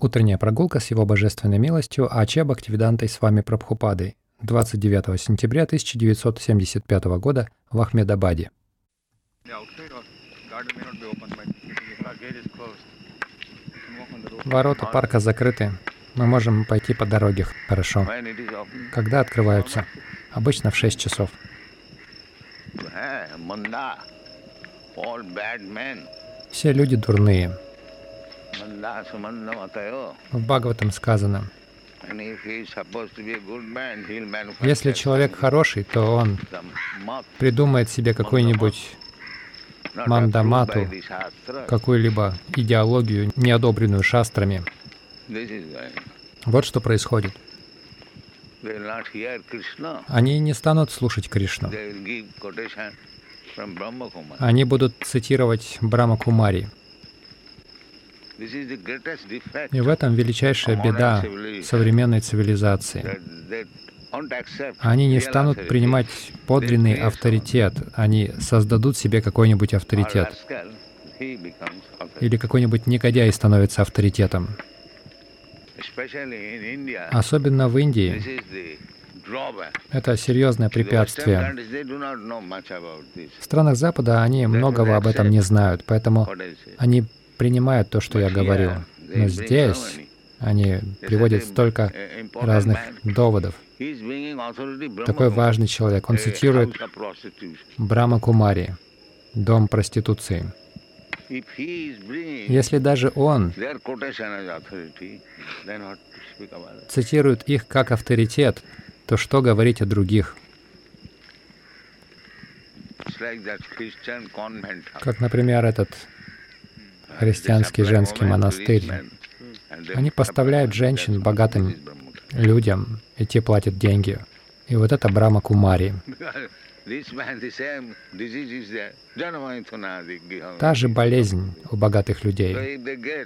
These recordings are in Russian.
Утренняя прогулка с Его Божественной милостью Аче Бхактивидантой с вами Прабхупадой 29 сентября 1975 года в Ахмедабаде. Ворота парка закрыты. Мы можем пойти по дороге. Хорошо. Когда открываются? Обычно в 6 часов. Все люди дурные. В Бхагаватам сказано, если человек хороший, то он придумает себе какой-нибудь мандамату, какую-либо идеологию, не одобренную шастрами. Вот что происходит. Они не станут слушать Кришну. Они будут цитировать Брахма-кумари. И в этом величайшая беда современной цивилизации. Они не станут принимать подлинный авторитет, они создадут себе какой-нибудь авторитет. Или какой-нибудь негодяй становится авторитетом. Особенно в Индии. Это серьезное препятствие. В странах Запада они многого об этом не знают, поэтому они принимают то, что я говорю. Но здесь они приводят столько разных доводов. Такой важный человек. Он цитирует Брахма-кумари, дом проституции. Если даже он цитирует их как авторитет, то что говорить о других? Как, например, этот христианский женский монастырь. Они поставляют женщин богатым людям, и те платят деньги. И вот это Брахма-кумари. Та же болезнь у богатых людей.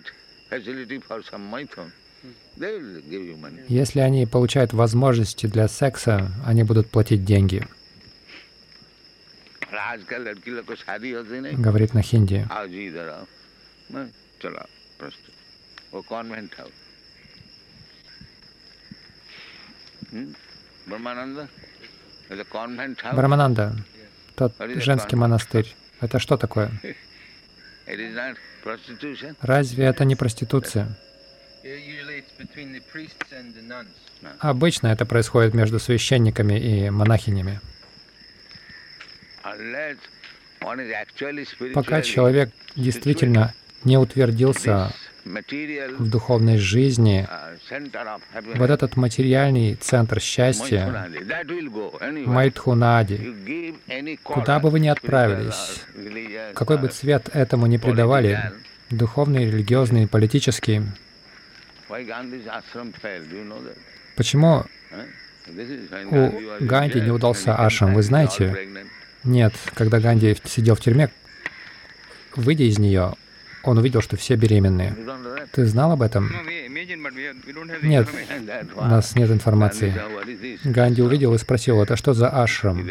Если они получают возможности для секса, они будут платить деньги. Говорит на хинди. Брамананда, тот женский монастырь, это что такое? Разве это не проституция? Обычно это происходит между священниками и монахинями. Пока человек действительно не утвердился в духовной жизни, вот этот материальный центр счастья, Майдхунади, куда бы вы ни отправились, какой бы цвет этому ни придавали, духовный, религиозный, политический, почему у Ганди не удался ашрам, вы знаете? Нет, когда Ганди сидел в тюрьме, выйдя из нее, он увидел, что все беременные. Ты знал об этом? Нет, у нас нет информации. Ганди увидел и спросил, это что за ашрам?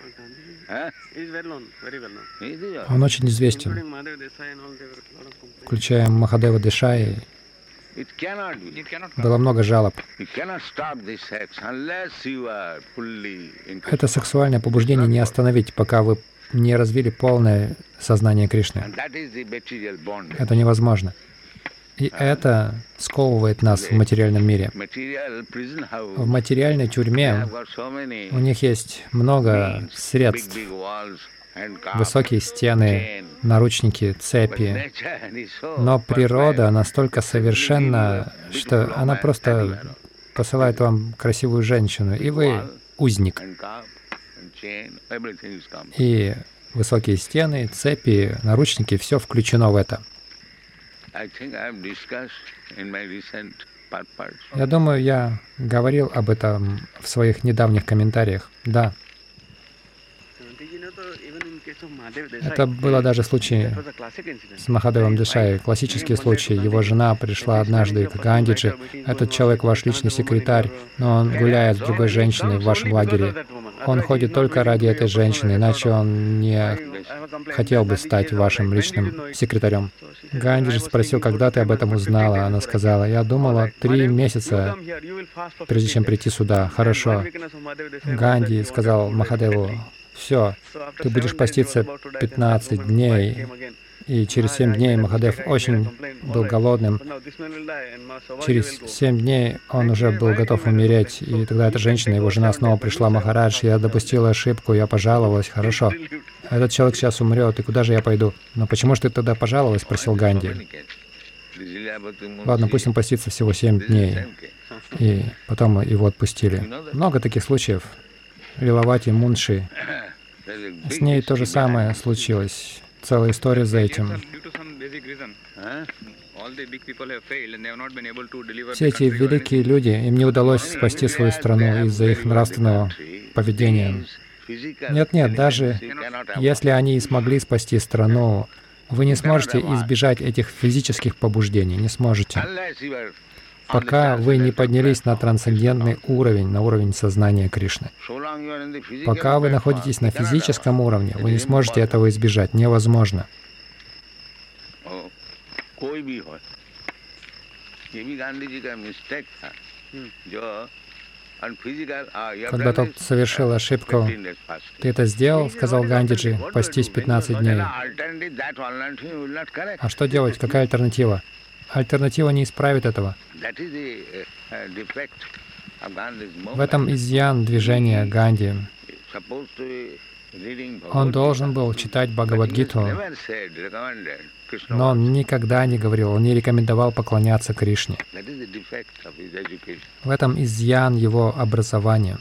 Он очень известен, включая Махадева Дешай. Было много жалоб. Это сексуальное побуждение не остановить, пока вы не развили полное сознание Кришны. Это невозможно. И это сковывает нас в материальном мире. В материальной тюрьме у них есть много средств. Высокие стены, наручники, цепи. Но природа настолько совершенна, что она просто посылает вам красивую женщину, и вы узник. И высокие стены, цепи, наручники, все включено в это. Я думаю, я говорил об этом в своих недавних комментариях. Да. Это было даже случай с Махадевом Дешай, классический случай. Его жена пришла однажды к Гандиджи. Этот человек ваш личный секретарь, но он гуляет с другой женщиной в вашем лагере. Он ходит только ради этой женщины, иначе он не хотел бы стать вашим личным секретарем. Ганди же спросил, когда ты об этом узнала. Она сказала, я думала 3 месяца, прежде чем прийти сюда. Хорошо. Ганди сказал Махадеву, все, ты будешь поститься 15 дней. И через 7 дней Махадев очень был голодным. Через 7 дней он уже был готов умереть. И тогда эта женщина, его жена, снова пришла: Махарадж, я допустила ошибку, я пожаловалась. Хорошо. Этот человек сейчас умрет, и куда же я пойду? Но почему же ты тогда пожаловалась? Спросил Ганди. Ладно, пусть он постится всего 7 дней. И потом его отпустили. Много таких случаев. Лилавати Мунши. С ней то же самое случилось. Целая история за этим. Все эти великие люди, им не удалось спасти свою страну из-за их нравственного поведения. Нет, даже если они и смогли спасти страну, вы не сможете избежать этих физических побуждений, не сможете. Пока вы не поднялись на трансцендентный уровень, на уровень сознания Кришны. Пока вы находитесь на физическом уровне, вы не сможете этого избежать. Невозможно. Когда тот совершил ошибку, ты это сделал, сказал Гандиджи, постись 15 дней. А что делать? Какая альтернатива? Альтернатива не исправит этого. В этом изъян движения Ганди. Он должен был читать Бхагавад-гиту, но он никогда не говорил, он не рекомендовал поклоняться Кришне. В этом изъян его образования.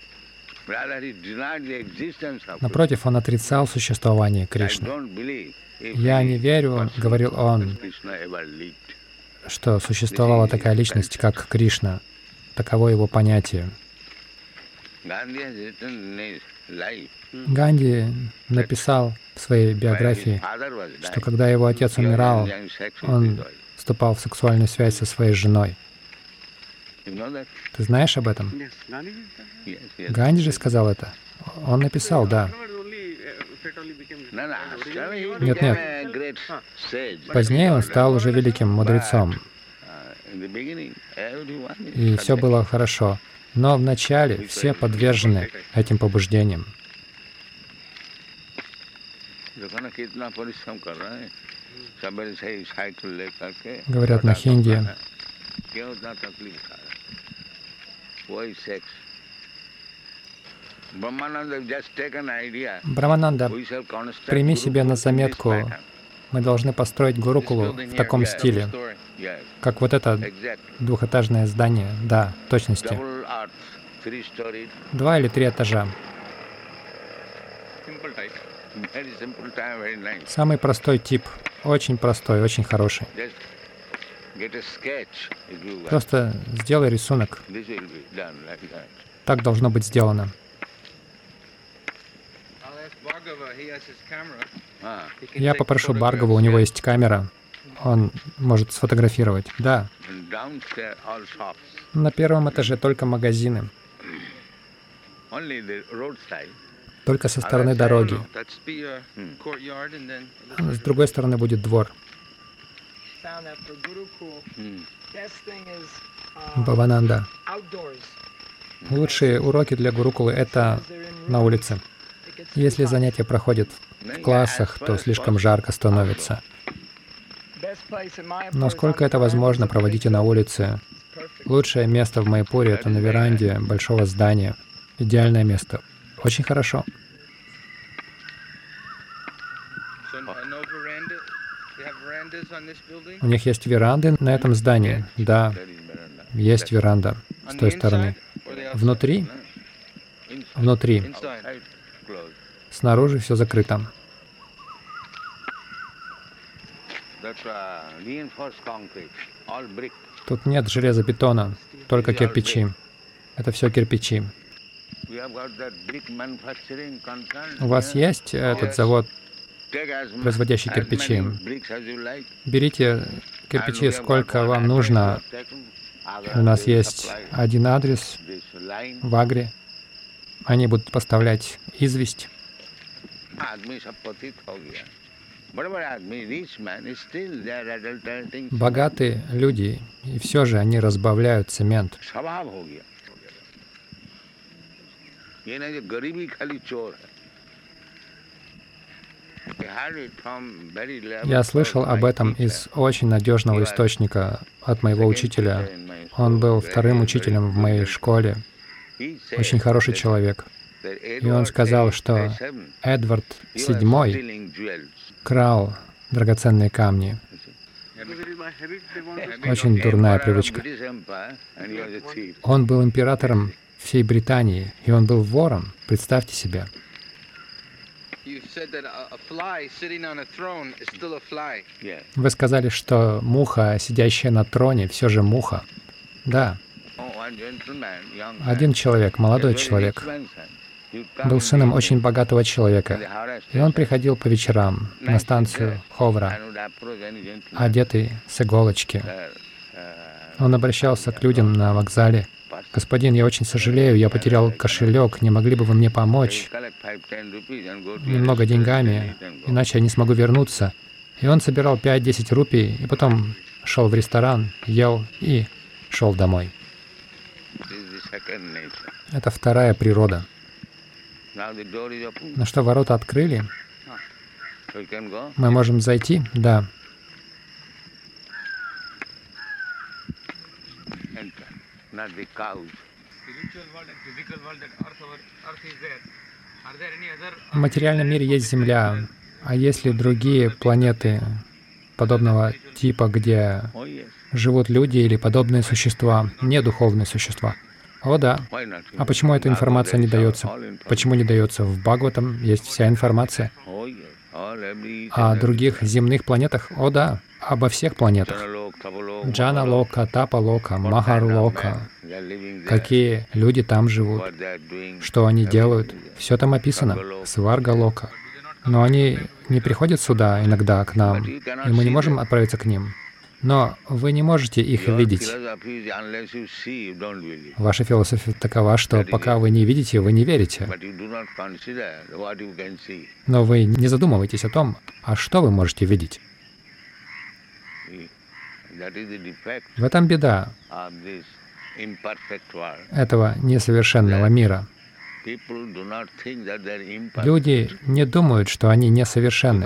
Напротив, он отрицал существование Кришны. «Я не верю, — говорил он, — что существовала такая личность, как Кришна. Таково его понятие». Ганди написал в своей биографии, что когда его отец умирал, он вступал в сексуальную связь со своей женой. Ты знаешь об этом? Ганди же сказал это. Он написал, да. Нет. Позднее он стал уже великим мудрецом. И все было хорошо. Но вначале все подвержены этим побуждениям. Говорят на хинди. Брамананда, прими себе на заметку, мы должны построить гурукулу в таком стиле, как вот это двухэтажное здание, да, в точности. 2 или 3 этажа. Самый простой тип, очень простой, очень хороший. Просто сделай рисунок. Так должно быть сделано. Я попрошу Бхаргаву, у него есть камера, он может сфотографировать. Да. На 1-м этаже только магазины. Только со стороны дороги. С другой стороны будет двор. Бхавананда. Лучшие уроки для гурукулы — это на улице. Если занятия проходят в классах, то слишком жарко становится. Насколько это возможно, проводите на улице. Лучшее место в Майпуре — это на веранде большого здания. Идеальное место. Очень хорошо. У них есть веранды на этом здании? Да, есть веранда с той стороны. Внутри? Внутри. Снаружи все закрыто. Тут нет железобетона, только кирпичи. Это все кирпичи. У вас есть этот завод, производящий кирпичи? Берите кирпичи, сколько вам нужно. У нас есть один адрес в Агре. Они будут поставлять известь. Богатые люди, и все же они разбавляют цемент. Я слышал об этом из очень надежного источника от моего учителя. Он был вторым учителем в моей школе. Очень хороший человек. И он сказал, что Эдвард VII крал драгоценные камни. Очень дурная привычка. Он был императором всей Британии, и он был вором. Представьте себе. Вы сказали, что муха, сидящая на троне, все же муха. Да. Один человек, молодой человек, был сыном очень богатого человека. И он приходил по вечерам на станцию Ховра, одетый с иголочки. Он обращался к людям на вокзале. «Господин, я очень сожалею, я потерял кошелек, не могли бы вы мне помочь немного деньгами, иначе я не смогу вернуться». И он собирал 5-10 рупий, и потом шел в ресторан, ел и шел домой. Это вторая природа. Ну что, ворота открыли? Мы можем зайти? Да. В материальном мире есть Земля, а есть ли другие планеты подобного типа, где живут люди или подобные существа, не духовные существа? О да. А почему эта информация не дается? Почему не дается? В Бхагаватам есть вся информация. О других земных планетах? О да. Обо всех планетах. Джана-лока, Тапа-лока, Махар-лока. Какие люди там живут, что они делают. Все там описано. Сварга-лока. Но они не приходят сюда иногда к нам, и мы не можем отправиться к ним. Но вы не можете их видеть. Ваша философия такова, что пока вы не видите, вы не верите. Но вы не задумываетесь о том, а что вы можете видеть. В этом беда этого несовершенного мира. Люди не думают, что они несовершенны.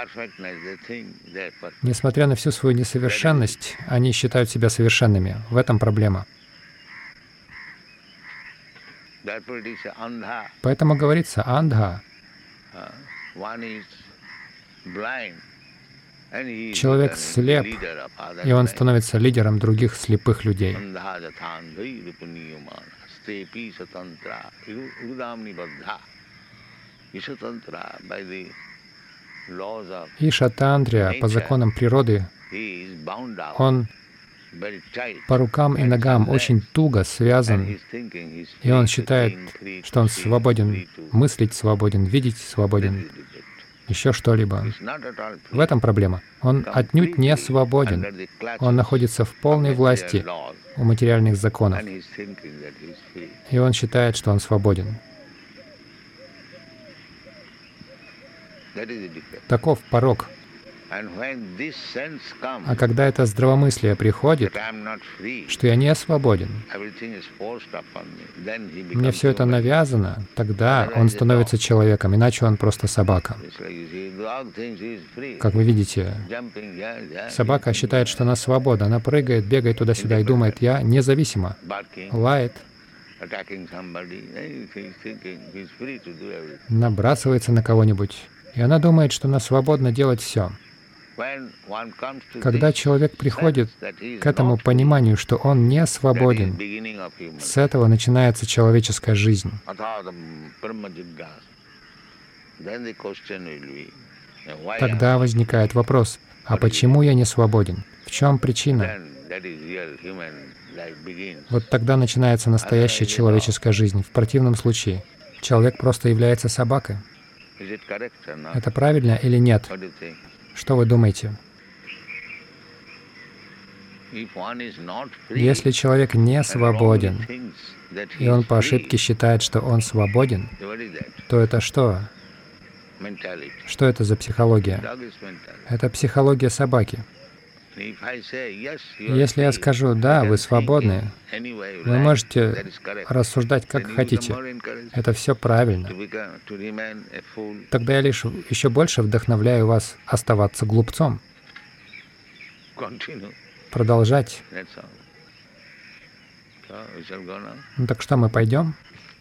Несмотря на всю свою несовершенность, они считают себя совершенными. В этом проблема. Поэтому говорится «андха». Человек слеп, и он становится лидером других слепых людей. Ишатантрия, по законам природы, он по рукам и ногам очень туго связан, и он считает, что он свободен мыслить, свободен видеть, свободен еще что-либо. В этом проблема. Он отнюдь не свободен. Он находится в полной власти у материальных законов. И он считает, что он свободен. Таков порок. А когда это здравомыслие приходит, что я не свободен, мне все это навязано, тогда он становится человеком, иначе он просто собака. Как вы видите, собака считает, что она свободна, она прыгает, бегает туда-сюда и думает, я независима, лает, набрасывается на кого-нибудь, и она думает, что она свободна делать все. Когда человек приходит к этому пониманию, что он не свободен, с этого начинается человеческая жизнь. Тогда возникает вопрос, а почему я не свободен? В чем причина? Вот тогда начинается настоящая человеческая жизнь. В противном случае человек просто является собакой. Это правильно или нет? Что вы думаете? Если человек не свободен, и он по ошибке считает, что он свободен, то это что? Что это за психология? Это психология собаки. Если я скажу, да, вы свободны, вы можете рассуждать как хотите, это все правильно, тогда я лишь еще больше вдохновляю вас оставаться глупцом, продолжать. Ну так что, мы пойдем?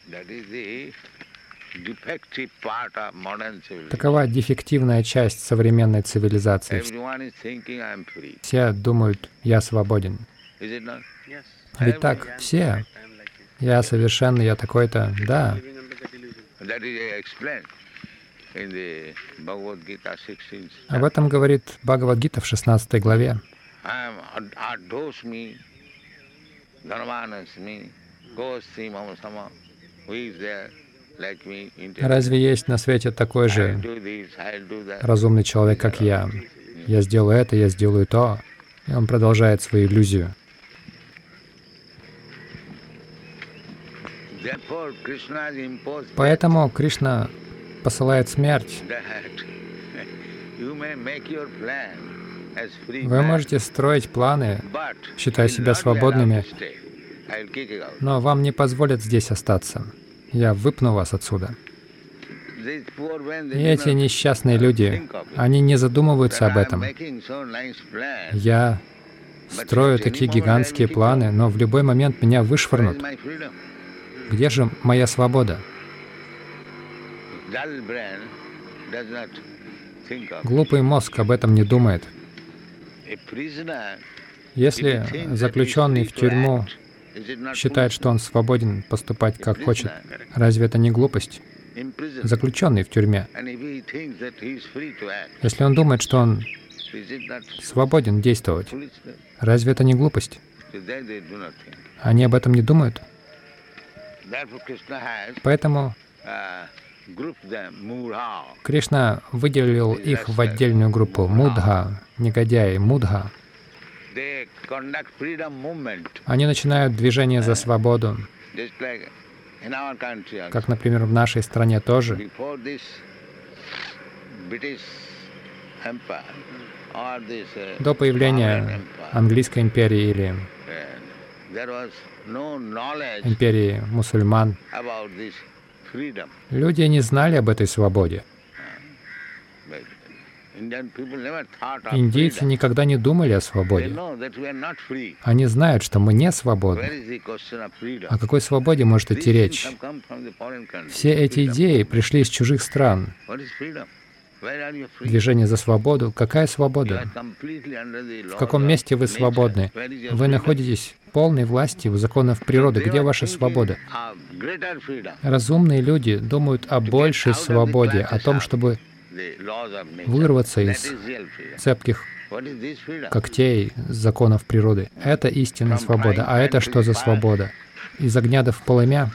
Такова дефективная часть современной цивилизации. Все думают, я свободен. Ведь так, все. Я совершенный, я такой-то. Да. Об этом говорит Бхагавад-гита в 16 главе. Разве есть на свете такой же разумный человек, как я? Я сделаю это, я сделаю то. И он продолжает свою иллюзию. Поэтому Кришна посылает смерть. Вы можете строить планы, считая себя свободными, но вам не позволят здесь остаться. Я выпну вас отсюда. И эти несчастные люди, они не задумываются об этом. Я строю такие гигантские планы, но в любой момент меня вышвырнут. Где же моя свобода? Глупый мозг об этом не думает. Если заключенный в тюрьму считает, что он свободен поступать как хочет, разве это не глупость? Заключенный в тюрьме. Если он думает, что он свободен действовать, разве это не глупость? Они об этом не думают. Поэтому Кришна выделил их в отдельную группу. Мудха, негодяи, мудха. Они начинают движение за свободу, как, например, в нашей стране тоже. До появления английской империи или империи мусульман, люди не знали об этой свободе. Индейцы никогда не думали о свободе. Они знают, что мы не свободны. О какой свободе может идти речь? Все эти идеи пришли из чужих стран. Движение за свободу. Какая свобода? В каком месте вы свободны? Вы находитесь в полной власти у законов природы. Где ваша свобода? Разумные люди думают о большей свободе, о том, чтобы вырваться из цепких когтей законов природы. Это истинная свобода. А это что за свобода? Из огня в полымя?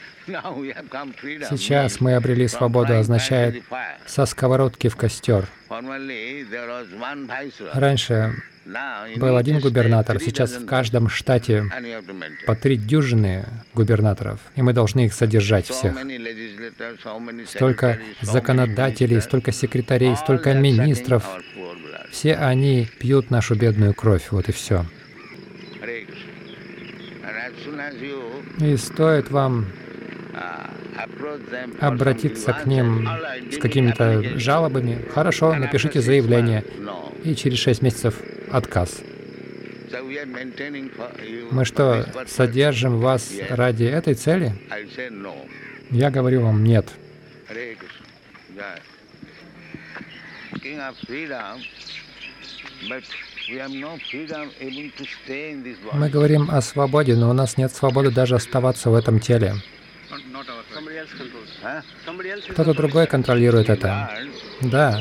Сейчас мы обрели свободу означает со сковородки в костер. Раньше был один губернатор, сейчас в каждом штате по 3 дюжины губернаторов, и мы должны их содержать всех. Столько законодателей, столько секретарей, столько министров. Все они пьют нашу бедную кровь, вот и все. И стоит вам обратиться к ним с какими-то жалобами, хорошо, напишите заявление, и через 6 месяцев отказ. Мы что, содержим вас ради этой цели? Я говорю вам, нет. Мы говорим о свободе, но у нас нет свободы даже оставаться в этом теле. Кто-то другой контролирует это. Да.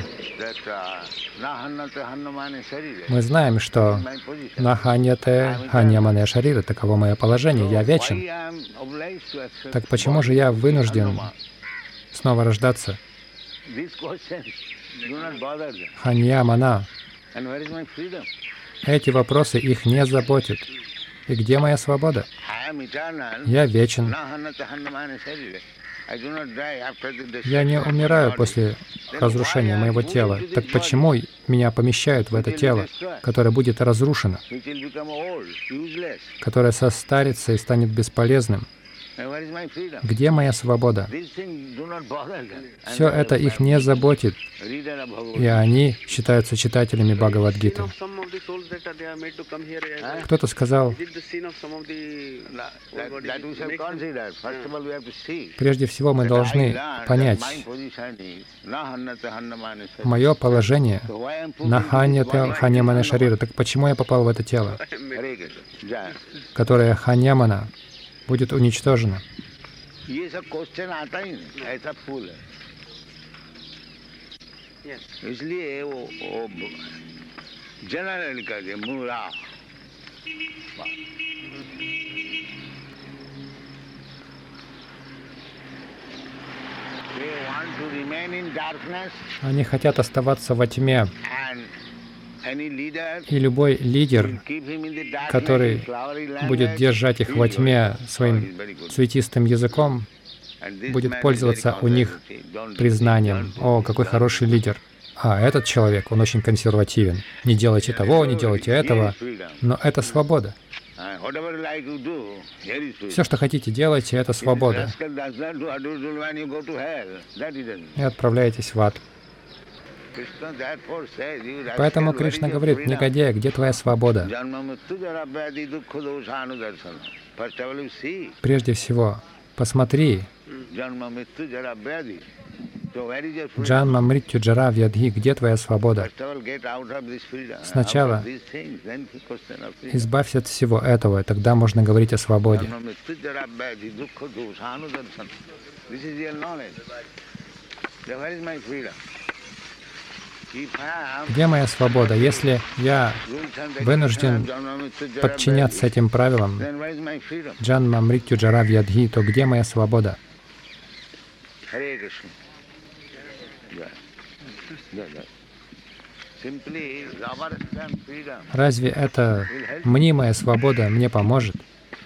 Мы знаем, что наханьяте ханьямане шарира, таково мое положение, я вечен. Так почему же я вынужден снова рождаться? Ханьямана. Эти вопросы их не заботят. И где моя свобода? Я вечен. Я не умираю после разрушения моего тела. Так почему меня помещают в это тело, которое будет разрушено, которое состарится и станет бесполезным? Где моя свобода? Все это их не заботит, и они считаются читателями Бхагавад-гиты. Кто-то сказал, прежде всего мы должны понять, мое положение наханьята ханьямана шарира. Так почему я попал в это тело, которое ханьямана будет уничтожено? Они хотят оставаться во тьме. И любой лидер, который будет держать их во тьме своим цветистым языком, будет пользоваться у них признанием: «О, какой хороший лидер! А этот человек, он очень консервативен. Не делайте того, не делайте этого». Но это свобода. Все, что хотите, делайте, это свобода. И отправляетесь в ад. Поэтому Кришна говорит: негодяй, где твоя свобода? Прежде всего, посмотри. Джанма, мритью, джара, вьядхи, где твоя свобода? Сначала избавься от всего этого, и тогда можно говорить о свободе. Где моя свобода? Если я вынужден подчиняться этим правилам, джанма, мритью, джара, вьядхи, то где моя свобода? Разве эта мнимая свобода мне поможет?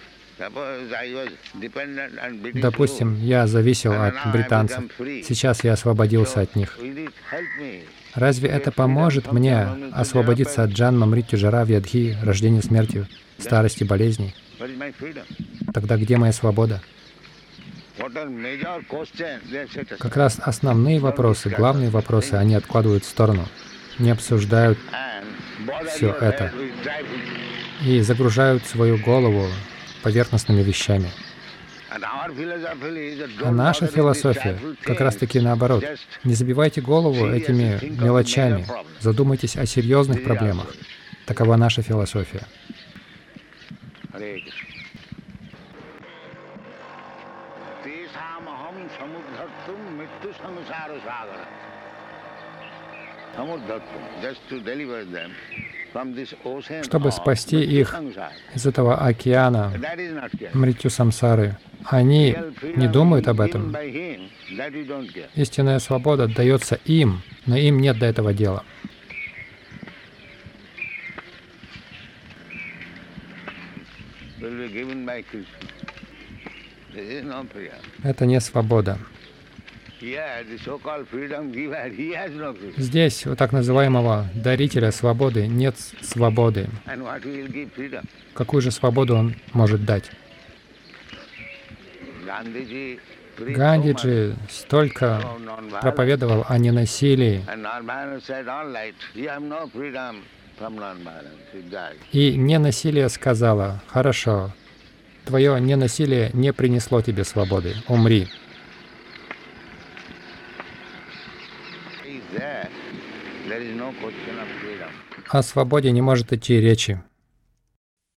Допустим, я зависел от британцев. Сейчас я освободился от них. Разве это поможет мне освободиться от джанма, мритью, джара, вьядхи, рождения, смерти, старости, болезней? Тогда где моя свобода? Как раз основные вопросы, главные вопросы, они откладывают в сторону, не обсуждают все это и загружают свою голову поверхностными вещами. А наша философия как раз-таки наоборот. Не забивайте голову этими мелочами, задумайтесь о серьезных проблемах. Такова наша философия. Чтобы спасти их из этого океана мритью самсары, они не думают об этом. Истинная свобода дается им, но им нет до этого дела. Это не свобода. Здесь у так называемого дарителя свободы нет свободы. Какую же свободу он может дать? Гандиджи столько проповедовал о ненасилии. И ненасилие сказала: «Хорошо, твое ненасилие не принесло тебе свободы, умри». О свободе не может идти речи.